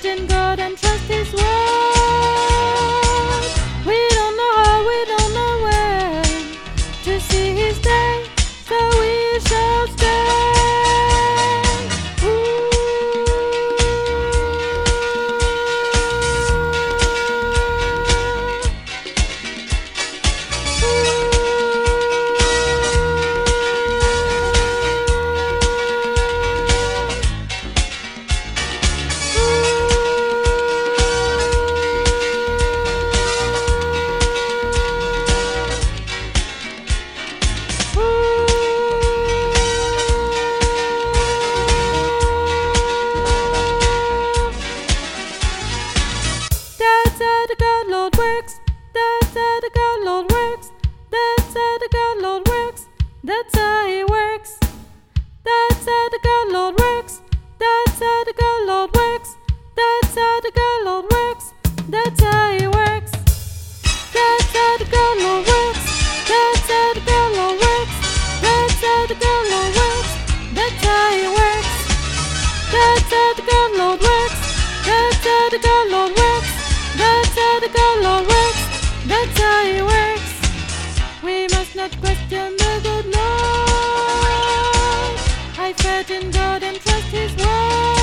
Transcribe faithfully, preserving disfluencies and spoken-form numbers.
faith in God and trust His word. We don't know how, we don't know when to see His day, so we shall stand. That's how the God Lord works. That's how the God Lord works. That's how the God Lord works. That's how He works. That's how the God Lord works. That's how the God Lord works. That's how the God Lord works. That's how He works. That's how the God Lord works. That's how the God Lord works. That's how the God Lord works. That's how He works. That's how the God Lord works. That's how the God Lord works. That's how the God Lord works. That's how He works. We must not question the good Lord. I faith in God and trust His word.